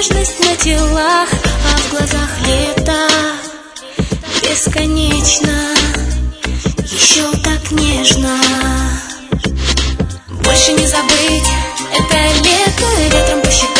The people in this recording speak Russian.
нежность на телах, а в глазах лето бесконечно, еще так нежно. Больше не забыть это лето, ветром по щекам